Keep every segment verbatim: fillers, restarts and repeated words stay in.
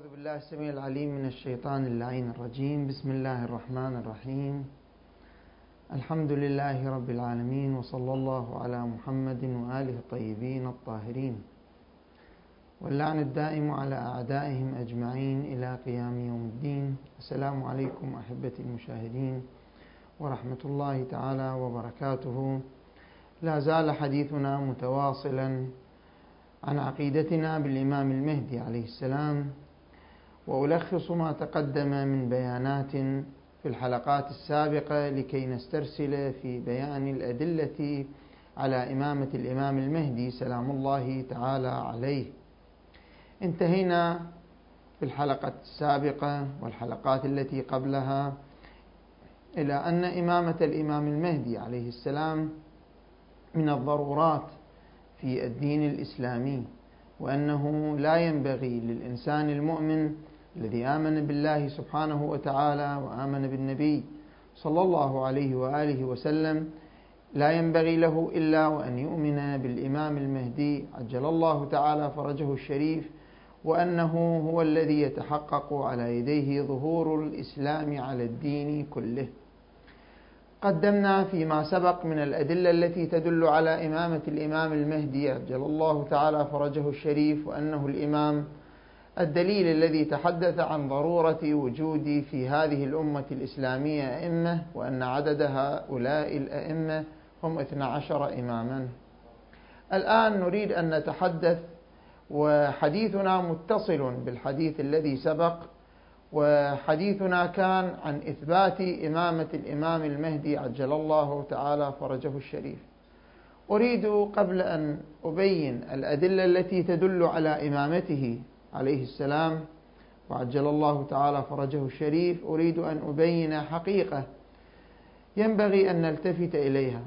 أعوذ بالله السميع العليم من الشيطان اللعين الرجيم. بسم الله الرحمن الرحيم. الحمد لله رب العالمين، وصلى الله على محمد وآله الطيبين الطاهرين، واللعن الدائم على أعدائهم أجمعين إلى قيام يوم الدين. السلام عليكم أحبتي المشاهدين ورحمة الله تعالى وبركاته. لا زال حديثنا متواصلا عن عقيدتنا بالإمام المهدي عليه السلام، وألخص ما تقدم من بيانات في الحلقات السابقة لكي نسترسل في بيان الأدلة على إمامة الإمام المهدي سلام الله تعالى عليه. انتهينا في الحلقة السابقة والحلقات التي قبلها إلى أن إمامة الإمام المهدي عليه السلام من الضرورات في الدين الإسلامي، وأنه لا ينبغي للإنسان المؤمن الذي آمن بالله سبحانه وتعالى وآمن بالنبي صلى الله عليه وآله وسلم، لا ينبغي له إلا وأن يؤمن بالإمام المهدي عجل الله تعالى فرجه الشريف، وأنه هو الذي يتحقق على يديه ظهور الإسلام على الدين كله. قدمنا فيما سبق من الأدلة التي تدل على إمامة الإمام المهدي عجل الله تعالى فرجه الشريف، وأنه الإمام الدليل الذي تحدث عن ضرورة وجود في هذه الأمة الإسلامية أئمة، وأن عدد هؤلاء الأئمة هم اثنا عشر إماما. الآن نريد أن نتحدث، وحديثنا متصل بالحديث الذي سبق، وحديثنا كان عن إثبات إمامة الإمام المهدي عجل الله تعالى فرجه الشريف. أريد قبل أن أبين الأدلة التي تدل على إمامته عليه السلام وعجل الله تعالى فرجه الشريف، أريد أن أبين حقيقة ينبغي أن نلتفت إليها.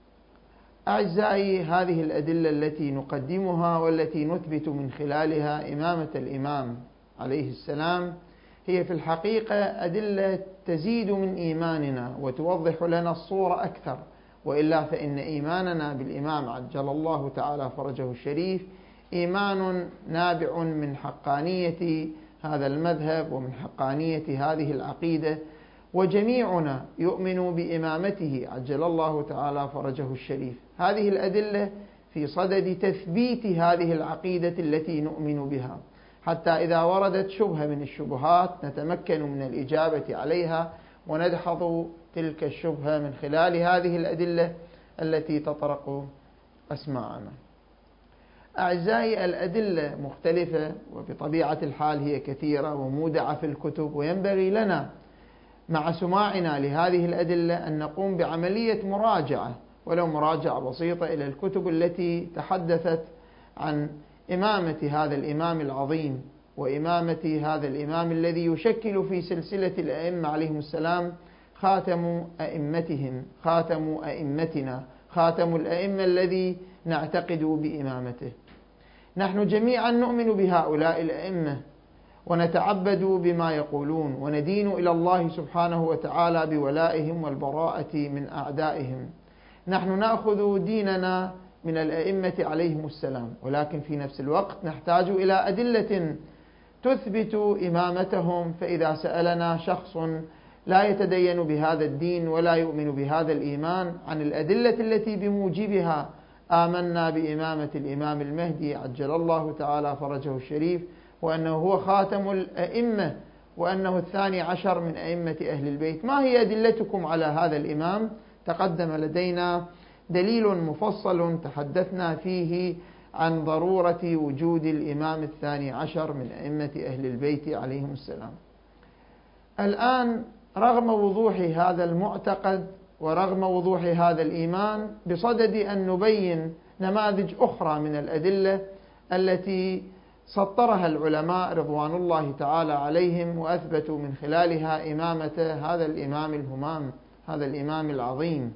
أعزائي، هذه الأدلة التي نقدمها والتي نثبت من خلالها إمامة الإمام عليه السلام هي في الحقيقة أدلة تزيد من إيماننا وتوضح لنا الصورة أكثر، وإلا فإن إيماننا بالإمام عجل الله تعالى فرجه الشريف إيمان نابع من حقانية هذا المذهب ومن حقانية هذه العقيدة، وجميعنا يؤمن بإمامته عجل الله تعالى فرجه الشريف. هذه الأدلة في صدد تثبيت هذه العقيدة التي نؤمن بها، حتى إذا وردت شبهة من الشبهات نتمكن من الإجابة عليها وندحض تلك الشبهة من خلال هذه الأدلة التي تطرق أسماعنا. أعزائي، الأدلة مختلفة، وبطبيعة الحال هي كثيرة ومودعة في الكتب، وينبغي لنا مع سماعنا لهذه الأدلة أن نقوم بعملية مراجعة ولو مراجعة بسيطة إلى الكتب التي تحدثت عن إمامة هذا الإمام العظيم وإمامة هذا الإمام الذي يشكل في سلسلة الأئمة عليهم السلام خاتم أئمتهم، خاتم أئمتنا، خاتم الأئمة الذي نعتقد بإمامته. نحن جميعا نؤمن بهؤلاء الأئمة ونتعبد بما يقولون، وندين إلى الله سبحانه وتعالى بولائهم والبراءة من أعدائهم. نحن نأخذ ديننا من الأئمة عليهم السلام، ولكن في نفس الوقت نحتاج إلى أدلة تثبت إمامتهم. فإذا سألنا شخص لا يتدين بهذا الدين ولا يؤمن بهذا الإيمان عن الأدلة التي بموجبها آمنا بإمامة الإمام المهدي عجل الله تعالى فرجه الشريف، وأنه هو خاتم الأئمة، وأنه الثاني عشر من أئمة أهل البيت، ما هي أدلتكم على هذا الإمام؟ تقدم لدينا دليل مفصل تحدثنا فيه عن ضرورة وجود الإمام الثاني عشر من أئمة أهل البيت عليهم السلام. الآن رغم وضوح هذا المعتقد ورغم وضوح هذا الإيمان، بصدد أن نبين نماذج أخرى من الأدلة التي سطرها العلماء رضوان الله تعالى عليهم وأثبتوا من خلالها إمامة هذا الإمام الهمام، هذا الإمام العظيم.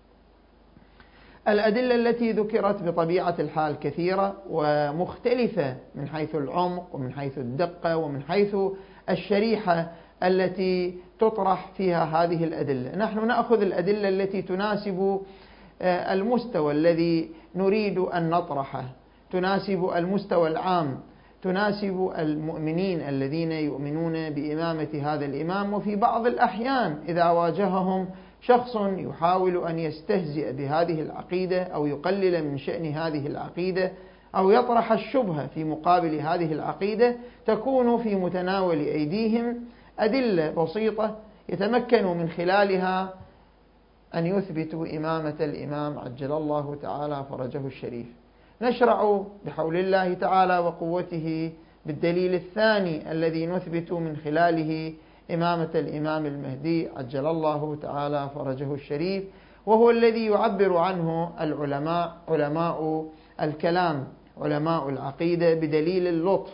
الأدلة التي ذكرت بطبيعة الحال كثيرة ومختلفة من حيث العمق ومن حيث الدقة ومن حيث الشريحة التي تطرح فيها هذه الأدلة. نحن نأخذ الأدلة التي تناسب المستوى الذي نريد أن نطرحه، تناسب المستوى العام تناسب المؤمنين الذين يؤمنون بإمامة هذا الإمام. وفي بعض الأحيان إذا واجههم شخص يحاول أن يستهزئ بهذه العقيدة أو يقلل من شأن هذه العقيدة أو يطرح الشبهة في مقابل هذه العقيدة، تكون في متناول أيديهم أدلة بسيطة يتمكنوا من خلالها أن يثبتوا إمامة الإمام عجل الله تعالى فرجه الشريف. نشرع بحول الله تعالى وقوته بالدليل الثاني الذي نثبت من خلاله إمامة الإمام المهدي عجل الله تعالى فرجه الشريف، وهو الذي يعبر عنه العلماء علماء الكلام علماء العقيدة بدليل اللطف.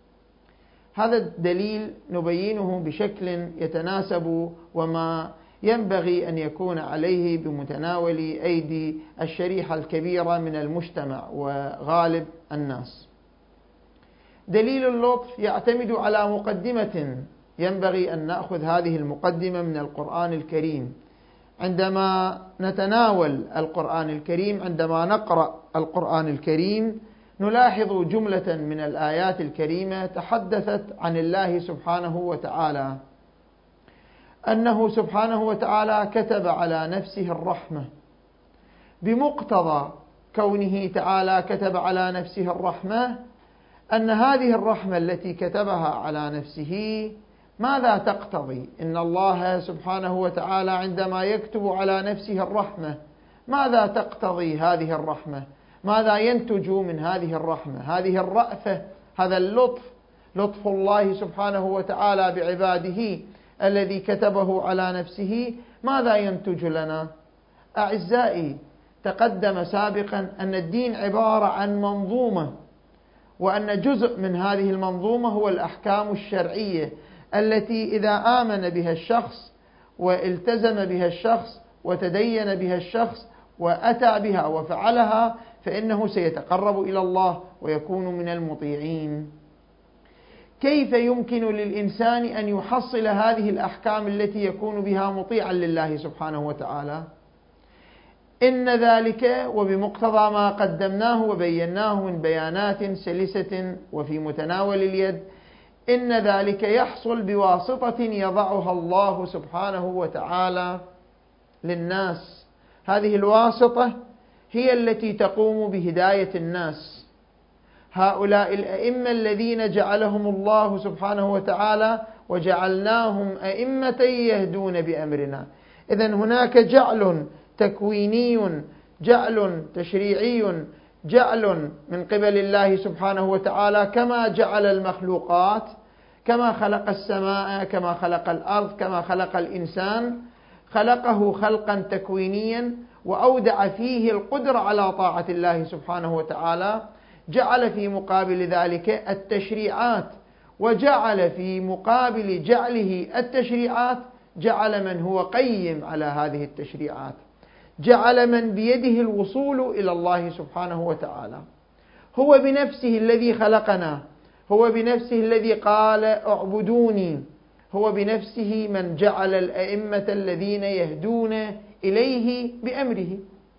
هذا الدليل نبينه بشكل يتناسب وما ينبغي أن يكون عليه بمتناول أيدي الشريحة الكبيرة من المجتمع وغالب الناس. دليل اللطف يعتمد على مقدمة، ينبغي أن نأخذ هذه المقدمة من القرآن الكريم. عندما نتناول القرآن الكريم، عندما نقرأ القرآن الكريم، نلاحظ جملة من الآيات الكريمة تحدثت عن الله سبحانه وتعالى، أنه سبحانه وتعالى كتب على نفسه الرحمة. بمقتضى كونه تعالى كتب على نفسه الرحمة، أن هذه الرحمة التي كتبها على نفسه ماذا تقتضي؟ إن الله سبحانه وتعالى عندما يكتب على نفسه الرحمة ماذا تقتضي هذه الرحمة؟ ماذا ينتج من هذه الرحمة؟ هذه الرأفة، هذا اللطف، لطف الله سبحانه وتعالى بعباده الذي كتبه على نفسه، ماذا ينتج لنا؟ أعزائي، تقدم سابقا أن الدين عبارة عن منظومة، وأن جزء من هذه المنظومة هو الأحكام الشرعية التي إذا آمن بها الشخص والتزم بها الشخص وتدين بها الشخص وأتى بها وفعلها فإنه سيتقرب إلى الله ويكون من المطيعين. كيف يمكن للإنسان أن يحصل هذه الأحكام التي يكون بها مطيعا لله سبحانه وتعالى؟ إن ذلك وبمقتضى ما قدمناه وبيناه من بيانات سلسة وفي متناول اليد، إن ذلك يحصل بواسطة يضعها الله سبحانه وتعالى للناس. هذه الواسطة هي التي تقوم بهداية الناس. هؤلاء الأئمة الذين جعلهم الله سبحانه وتعالى وجعلناهم أئمة يهدون بأمرنا. إذن هناك جعل تكويني، جعل تشريعي، جعل من قبل الله سبحانه وتعالى، كما جعل المخلوقات، كما خلق السماء، كما خلق الأرض، كما خلق الإنسان، خلقه خلقا تكوينيا وأودع فيه القدرة على طاعة الله سبحانه وتعالى. جعل في مقابل ذلك التشريعات، وجعل في مقابل جعله التشريعات جعل من هو قيم على هذه التشريعات، جعل من بيده الوصول إلى الله سبحانه وتعالى. هو بنفسه الذي خلقنا، هو بنفسه الذي قال اعبدوني، هو بنفسه من جعل الأئمة الذين يهدون إليه بأمره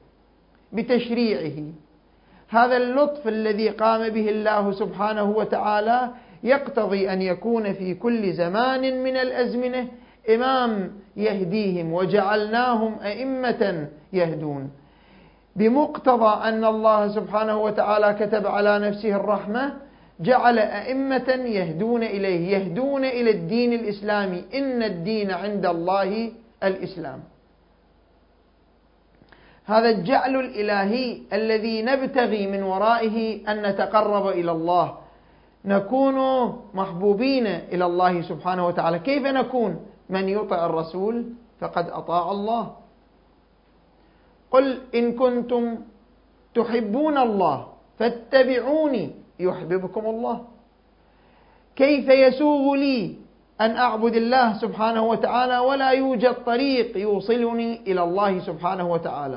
بتشريعه. هذا اللطف الذي قام به الله سبحانه وتعالى يقتضي أن يكون في كل زمان من الأزمنة إمام يهديهم، وجعلناهم أئمة يهدون. بمقتضى أن الله سبحانه وتعالى كتب على نفسه الرحمة، جعل أئمة يهدون إليه، يهدون إلى الدين الإسلامي. إن الدين عند الله الإسلام. هذا الجعل الإلهي الذي نبتغي من ورائه أن نتقرب إلى الله، نكون محبوبين إلى الله سبحانه وتعالى. كيف نكون؟ من يطع الرسول فقد أطاع الله. قل إن كنتم تحبون الله فاتبعوني يحببكم الله. كيف يسوغ لي أن أعبد الله سبحانه وتعالى ولا يوجد طريق يوصلني إلى الله سبحانه وتعالى؟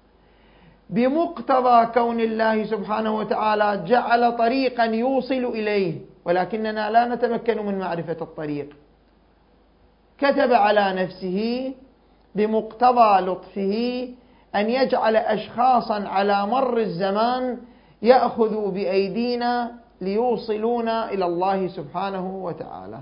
بمقتضى كون الله سبحانه وتعالى جعل طريقا يوصل إليه، ولكننا لا نتمكن من معرفة الطريق. كتب على نفسه بمقتضى لطفه أن يجعل أشخاصا على مر الزمان يأخذوا بأيدينا ليوصلونا إلى الله سبحانه وتعالى.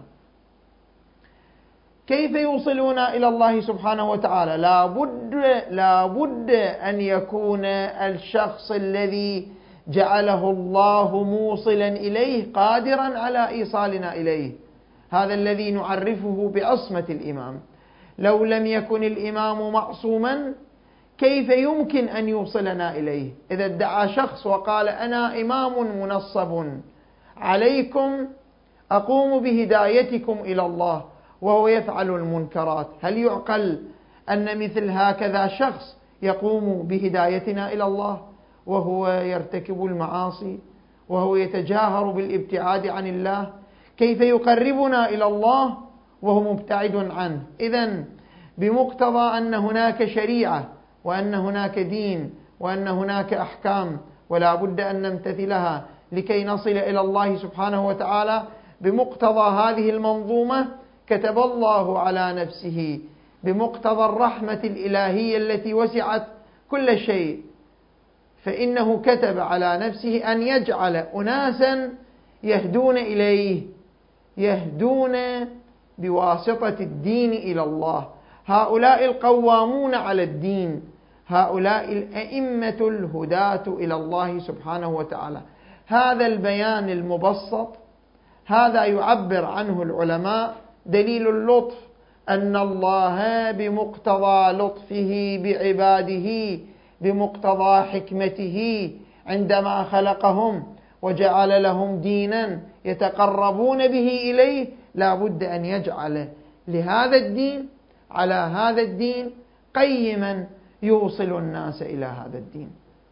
كيف يوصلونا إلى الله سبحانه وتعالى؟ لا بد, لا بد أن يكون الشخص الذي جعله الله موصلا إليه قادرا على إيصالنا إليه، هذا الذي نعرفه بعصمة الإمام. لو لم يكن الإمام معصوما كيف يمكن أن يوصلنا إليه؟ إذا ادعى شخص وقال أنا إمام منصب عليكم أقوم بهدايتكم إلى الله وهو يفعل المنكرات، هل يعقل أن مثل هكذا شخص يقوم بهدايتنا إلى الله وهو يرتكب المعاصي وهو يتجاهر بالابتعاد عن الله؟ كيف يقربنا إلى الله وهو مبتعد عنه؟ إذن بمقتضى أن هناك شريعة وأن هناك دين وأن هناك أحكام ولا بد أن نمتثلها لكي نصل إلى الله سبحانه وتعالى، بمقتضى هذه المنظومة كتب الله على نفسه بمقتضى الرحمة الإلهية التي وسعت كل شيء، فإنه كتب على نفسه أن يجعل أناسا يهدون إليه، يهدون بواسطة الدين إلى الله، هؤلاء القوامون على الدين، هؤلاء الأئمة الهداة إلى الله سبحانه وتعالى. هذا البيان المبسط هذا يعبر عنه العلماء دليل اللطف، أن الله بمقتضى لطفه بعباده بمقتضى حكمته عندما خلقهم وجعل لهم دينا يتقربون به إليه لا بد أن يجعل لهذا الدين على هذا الدين قيما يوصل الناس إلى هذا الدين.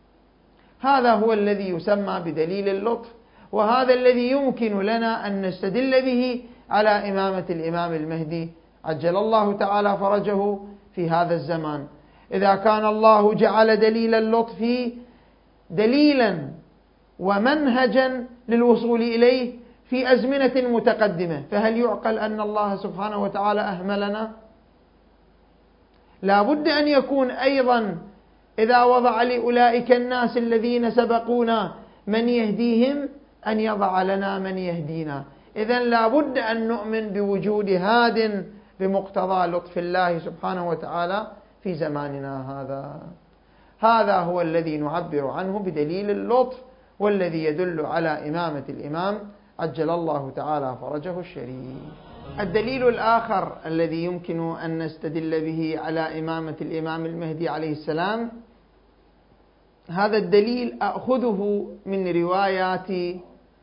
هذا هو الذي يسمى بدليل اللطف، وهذا الذي يمكن لنا أن نستدل به على إمامة الإمام المهدي عجل الله تعالى فرجه في هذا الزمان. إذا كان الله جعل دليل اللطف دليلا ومنهجا للوصول إليه في أزمنة متقدمة، فهل يعقل أن الله سبحانه وتعالى أهملنا؟ لا بد أن يكون أيضا إذا وضع لأولئك الناس الذين سبقونا من يهديهم أن يضع لنا من يهدينا. إذن لا بد أن نؤمن بوجود هاد بمقتضى لطف الله سبحانه وتعالى في زماننا هذا. هذا هو الذي نعبر عنه بدليل اللطف، والذي يدل على إمامة الإمام عجل الله تعالى فرجه الشريف. الدليل الآخر الذي يمكن أن نستدل به على إمامة الإمام المهدي عليه السلام، هذا الدليل أخذه من روايات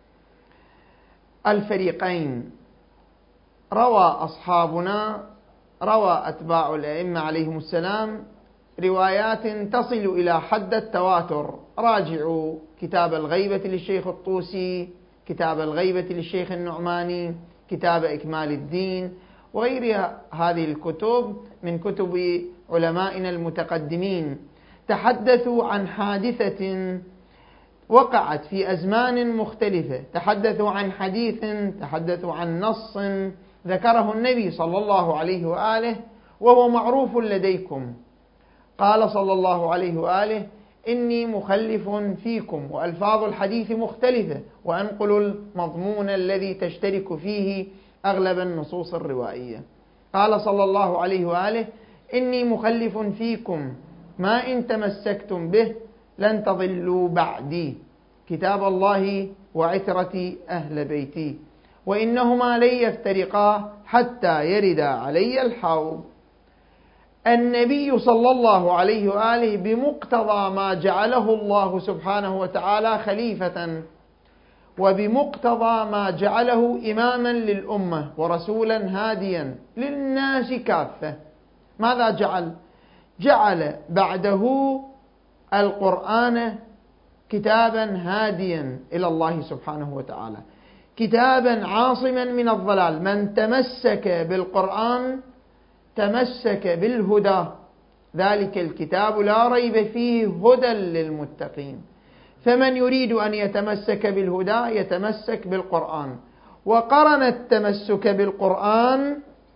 الفريقين. روى أصحابنا، روى أتباع الأئمة عليهم السلام روايات تصل إلى حد التواتر. راجعوا كتاب الغيبة للشيخ الطوسي، كتاب الغيبة للشيخ النعماني، كتاب إكمال الدين، وغير هذه الكتب من كتب علمائنا المتقدمين. تحدثوا عن حادثة وقعت في أزمان مختلفة، تحدثوا عن حديث، تحدثوا عن نص ذكره النبي صلى الله عليه وآله وهو معروف لديكم. قال صلى الله عليه وآله إني مخلف فيكم، وألفاظ الحديث مختلفة، وأنقل المضمون الذي تشترك فيه أغلب النصوص الروائية. قال صلى الله عليه وآله إني مخلف فيكم ما إن تمسكتم به لن تضلوا بعدي، كتاب الله وعترتي أهل بيتي، وإنهما لن يفترقا حتى يرد علي الحوض. النبي صلى الله عليه وآله بمقتضى ما جعله الله سبحانه وتعالى خليفة، وبمقتضى ما جعله إماما للأمة ورسولا هاديا للناس كافة، ماذا جعل؟ جعل بعده القرآن كتابا هاديا إلى الله سبحانه وتعالى، كتابا عاصما من الضلال. من تمسك بالقرآن تمسك بالهدى، ذلك الكتاب لا ريب فيه هدى للمتقين. فمن يريد أن يتمسك بالهدى يتمسك بالقرآن. وقرن التمسك بالقرآن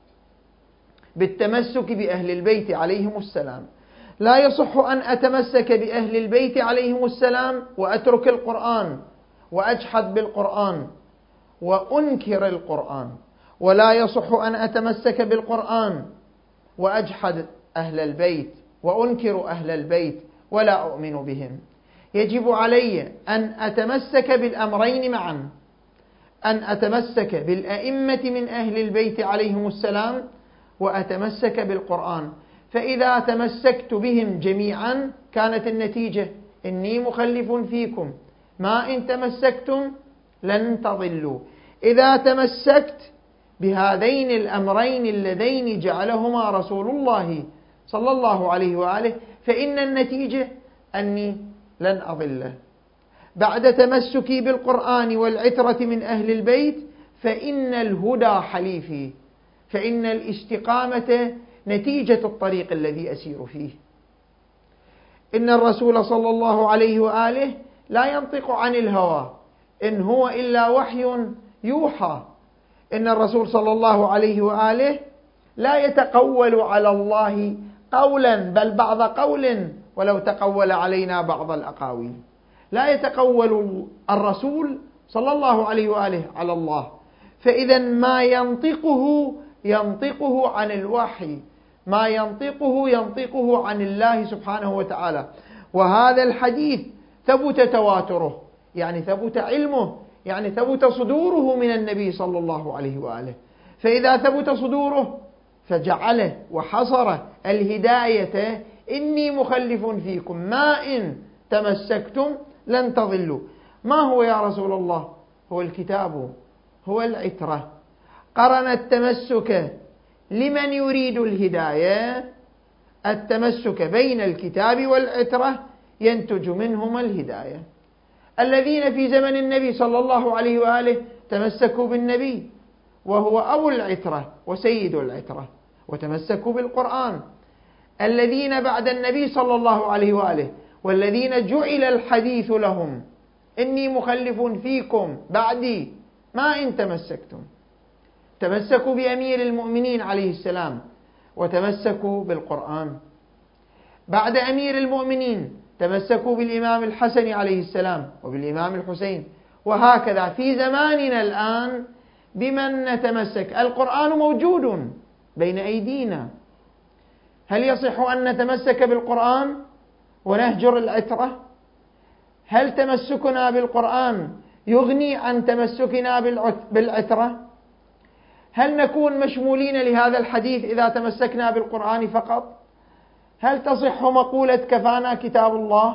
بالتمسك بأهل البيت عليهم السلام. لا يصح أن أتمسك بأهل البيت عليهم السلام وأترك القرآن، وأجحد بالقرآن وأنكر القرآن، ولا يصح أن أتمسك بالقرآن وأجحد أهل البيت وأنكر أهل البيت ولا أؤمن بهم. يجب علي أن أتمسك بالأمرين معا، أن أتمسك بالأئمة من أهل البيت عليهم السلام وأتمسك بالقرآن. فإذا تمسكت بهم جميعا كانت النتيجة إني مخلف فيكم، ما إن تمسكتم لن تضلوا. إذا تمسكت بهذين الأمرين اللذين جعلهما رسول الله صلى الله عليه وآله فإن النتيجة أني لن أضل. بعد تمسكي بالقرآن والعترة من أهل البيت فإن الهدى حليفي، فإن الاستقامة نتيجة الطريق الذي أسير فيه. إن الرسول صلى الله عليه وآله لا ينطق عن الهوى، إن هو إلا وحي يوحى. إن الرسول صلى الله عليه وآله لا يتقول على الله قولا بل بعض قول ولو تقول علينا بعض الأقاويل. لا يتقول الرسول صلى الله عليه وآله على الله، فإذا ما ينطقه ينطقه عن الوحي، ما ينطقه ينطقه عن الله سبحانه وتعالى. وهذا الحديث ثبت تواتره، يعني ثبت علمه، يعني ثبت صدوره من النبي صلى الله عليه وآله. فإذا ثبت صدوره فجعله وحصر الهداية إني مخلف فيكم ما إن تمسكتم لن تضلوا. ما هو يا رسول الله؟ هو الكتاب، هو العترة. قرن التمسك لمن يريد الهداية، التمسك بين الكتاب والعترة ينتج منهما الهداية. الذين في زمن النبي صلى الله عليه وآله تمسكوا بالنبي وهو أبو العترة وسيد العترة وتمسكوا بالقرآن. الذين بعد النبي صلى الله عليه وآله والذين جعل الحديث لهم إني مخلف فيكم بعدي ما إن تمسكتم، تمسكوا بأمير المؤمنين عليه السلام وتمسكوا بالقرآن. بعد أمير المؤمنين تمسكوا بالإمام الحسن عليه السلام وبالإمام الحسين. وهكذا في زماننا الآن بمن نتمسك؟ القرآن موجود بين أيدينا، هل يصح أن نتمسك بالقرآن ونهجر العترة؟ هل تمسكنا بالقرآن يغني عن تمسكنا بالعترة؟ هل نكون مشمولين لهذا الحديث إذا تمسكنا بالقرآن فقط؟ هل تصح مقولة كفانا كتاب الله؟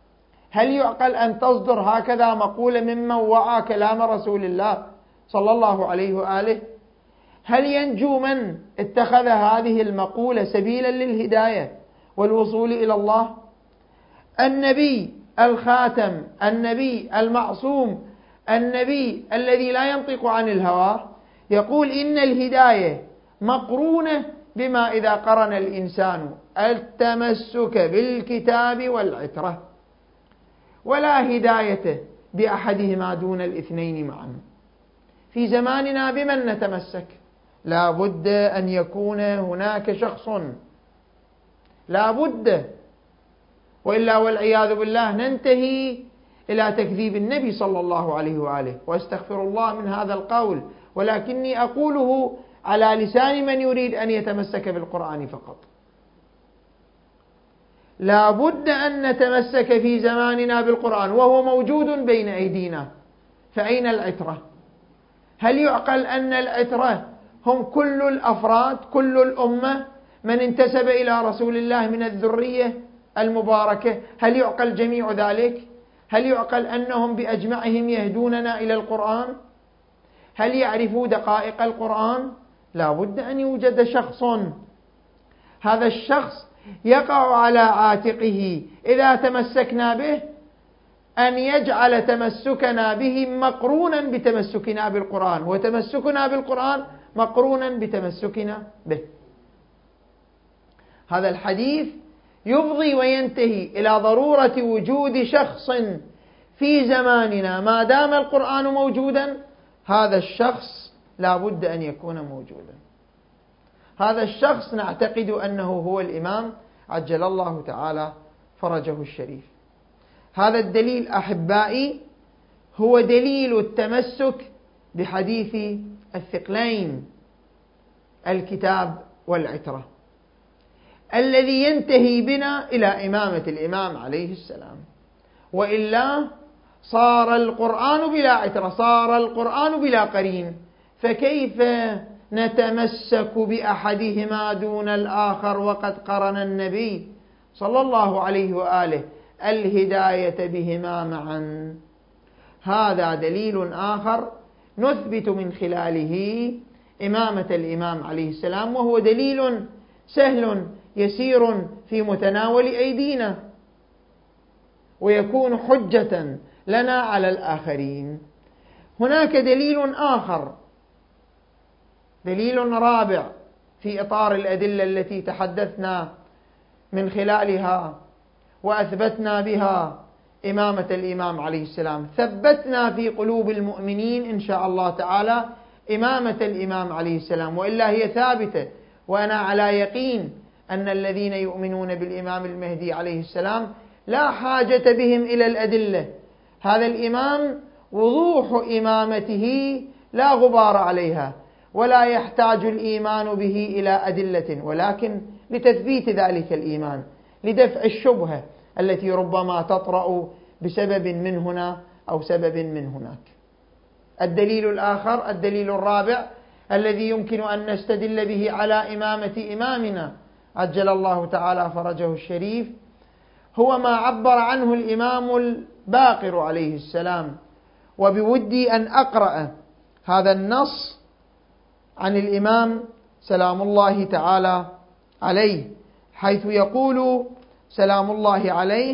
هل يعقل أن تصدر هكذا مقولة ممن وعى كلام رسول الله صلى الله عليه وآله؟ هل ينجو من اتخذ هذه المقولة سبيلا للهداية والوصول إلى الله؟ النبي الخاتم، النبي المعصوم، النبي الذي لا ينطق عن الهوى يقول إن الهداية مقرونة بما إذا قرن الإنسان التمسك بالكتاب والعترة، ولا هداية بأحدهما دون الاثنين معا. في زماننا بمن نتمسك؟ لا بد أن يكون هناك شخص، لا بد، وإلا والعياذ بالله ننتهي إلى تكذيب النبي صلى الله عليه وآله. واستغفر الله من هذا القول، ولكني أقوله على لسان من يريد أن يتمسك بالقرآن فقط. لا بد أن نتمسك في زماننا بالقرآن وهو موجود بين أيدينا، فأين العترة؟ هل يعقل أن العترة هم كل الأفراد، كل الأمة، من انتسب إلى رسول الله من الذرية المباركة؟ هل يعقل جميع ذلك؟ هل يعقل أنهم بأجمعهم يهدوننا إلى القرآن؟ هل يعرفوا دقائق القرآن؟ لا بد أن يوجد شخص، هذا الشخص يقع على عاتقه إذا تمسكنا به أن يجعل تمسكنا به مقرونا بتمسكنا بالقرآن، وتمسكنا بالقرآن مقرونا بتمسكنا به. هذا الحديث يفضي وينتهي إلى ضرورة وجود شخص في زماننا ما دام القرآن موجودا، هذا الشخص لا بد أن يكون موجودا. هذا الشخص نعتقد أنه هو الإمام عجل الله تعالى فرجه الشريف. هذا الدليل أحبائي هو دليل التمسك بحديث الثقلين الكتاب والعترة الذي ينتهي بنا إلى إمامة الإمام عليه السلام، وإلا صار القرآن بلا عترة، صار القرآن بلا قرين، فكيف نتمسك بأحدهما دون الآخر وقد قرن النبي صلى الله عليه وآله الهداية بهما معا؟ هذا دليل آخر نثبت من خلاله إمامة الإمام عليه السلام، وهو دليل سهل يسير في متناول أيدينا، ويكون حجة لنا على الآخرين. هناك دليل آخر، دليل رابع في إطار الأدلة التي تحدثنا من خلالها وأثبتنا بها إمامة الإمام عليه السلام، ثبتنا في قلوب المؤمنين إن شاء الله تعالى إمامة الإمام عليه السلام، وإلا هي ثابتة، وأنا على يقين أن الذين يؤمنون بالإمام المهدي عليه السلام لا حاجة بهم إلى الأدلة. هذا الإمام وضوح إمامته لا غبار عليها، ولا يحتاج الإيمان به إلى أدلة، ولكن لتثبيت ذلك الإيمان، لدفع الشبهة التي ربما تطرأ بسبب من هنا أو سبب من هناك. الدليل الآخر، الدليل الرابع الذي يمكن أن نستدل به على إمامة إمامنا عجل الله تعالى فرجه الشريف، هو ما عبر عنه الإمام الباقر عليه السلام، وبودي أن أقرأ هذا النص عن الإمام سلام الله تعالى عليه، حيث يقول سلام الله عليه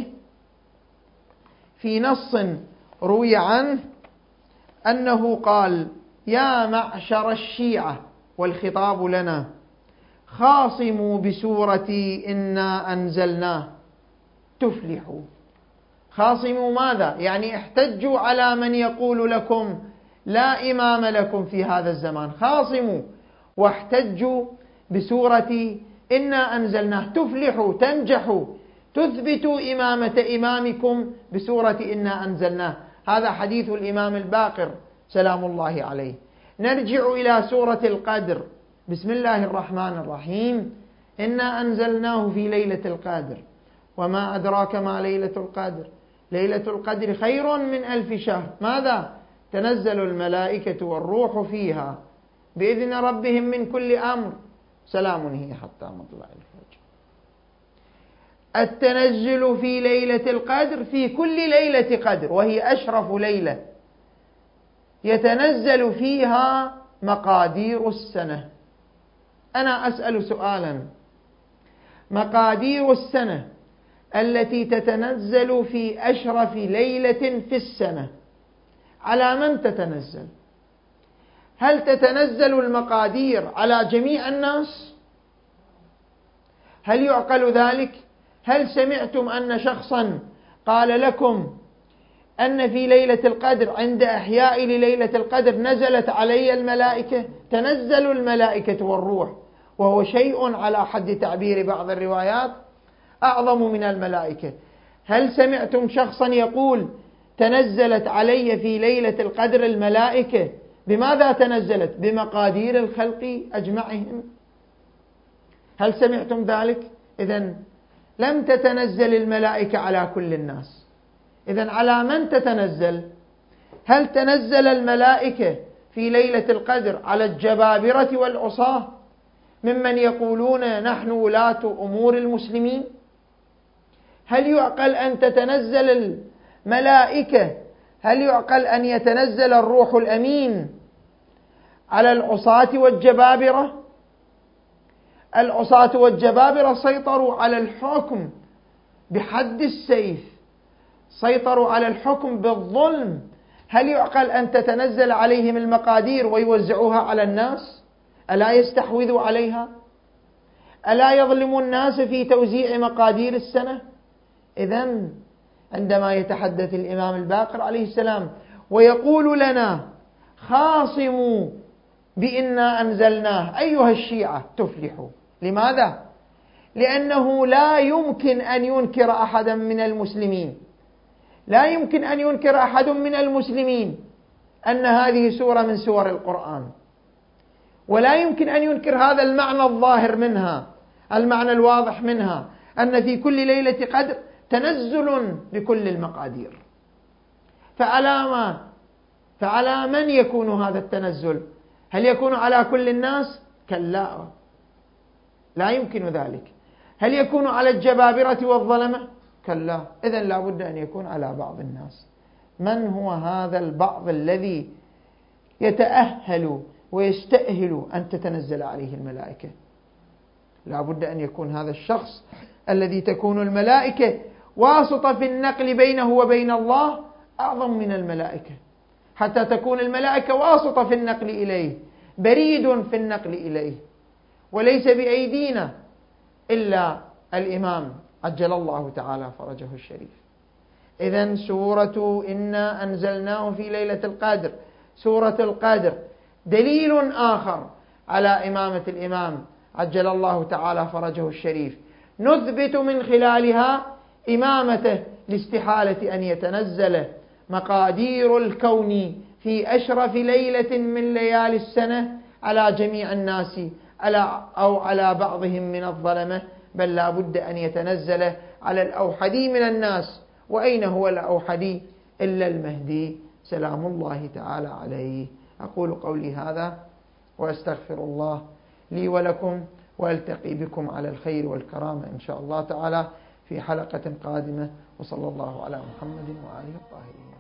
في نص روي عنه أنه قال: يا معشر الشيعة، والخطاب لنا، خاصموا بسورة إنا أنزلناه تفلحوا. خاصموا ماذا؟ يعني احتجوا على من يقول لكم لا إمام لكم في هذا الزمان، خاصموا واحتجوا بسورة إنا أنزلناه تفلحوا، تنجحوا، تثبتوا إمامة إمامكم بسورة إنا أنزلناه. هذا حديث الإمام الباقر سلام الله عليه. نرجع إلى سورة القدر، بسم الله الرحمن الرحيم: إنا أنزلناه في ليلة القدر وما أدراك ما ليلة القدر، ليلة القدر خير من ألف شهر. ماذا؟ تنزل الملائكة والروح فيها بإذن ربهم من كل أمر، سلام هي حتى مطلع الفجر. التنزل في ليلة القدر في كل ليلة قدر، وهي أشرف ليلة يتنزل فيها مقادير السنة. أنا أسأل سؤالا: مقادير السنة التي تتنزل في أشرف ليلة في السنة على من تتنزل؟ هل تتنزل المقادير على جميع الناس؟ هل يعقل ذلك؟ هل سمعتم أن شخصا قال لكم أن في ليلة القدر عند إحياء لليلة القدر نزلت علي الملائكة؟ تنزل الملائكة والروح، وهو شيء على حد تعبير بعض الروايات أعظم من الملائكة. هل سمعتم شخصا يقول تنزلت علي في ليلة القدر الملائكة؟ بماذا تنزلت؟ بمقادير الخلق أجمعهم. هل سمعتم ذلك؟ إذن لم تتنزل الملائكة على كل الناس، إذن على من تتنزل؟ هل تنزل الملائكة في ليلة القدر على الجبابرة والعصاة ممن يقولون نحن ولاة أمور المسلمين؟ هل يعقل أن تتنزل الملائكة، هل يعقل أن يتنزل الروح الأمين على العصاة والجبابرة؟ العصاة والجبابرة سيطروا على الحكم بحد السيف، سيطروا على الحكم بالظلم. هل يعقل أن تتنزل عليهم المقادير ويوزعوها على الناس؟ ألا يستحوذوا عليها؟ ألا يظلموا الناس في توزيع مقادير السنة؟ إذن عندما يتحدث الإمام الباقر عليه السلام ويقول لنا خاصموا بإنا أنزلناه أيها الشيعة تفلحوا، لماذا؟ لأنه لا يمكن أن ينكر أحدا من المسلمين لا يمكن أن ينكر أحد من المسلمين أن هذه سورة من سور القرآن، ولا يمكن أن ينكر هذا المعنى الظاهر منها، المعنى الواضح منها، أن في كل ليلة قدر تنزل لكل المقادير. فعلى ما فعلى من يكون هذا التنزل؟ هل يكون على كل الناس؟ كلا، لا يمكن ذلك. هل يكون على الجبابرة والظلمة؟ كلا، إذن لا بد أن يكون على بعض الناس. من هو هذا البعض الذي يتأهل ويستأهل أن تتنزل عليه الملائكة؟ لا بد أن يكون هذا الشخص الذي تكون الملائكة واسطة في النقل بينه وبين الله أعظم من الملائكة، حتى تكون الملائكة واسطة في النقل إليه، بريد في النقل إليه، وليس بأيدينا إلا الإمام عجل الله تعالى فرجه الشريف. إذن سورة إنا أنزلناه في ليلة القدر، سورة القدر دليل آخر على إمامة الإمام عجل الله تعالى فرجه الشريف، نثبت من خلالها إمامته لاستحالة أن يتنزل مقادير الكون في أشرف ليلة من ليالي السنة على جميع الناس أو على بعضهم من الظلمة، بل لا بد أن يتنزل على الأوحدي من الناس. وأين هو الأوحدي إلا المهدي سلام الله تعالى عليه. أقول قولي هذا وأستغفر الله لي ولكم، وألتقي بكم على الخير والكرامة إن شاء الله تعالى في حلقة قادمة، وصلى الله على محمد وآله الطاهرين.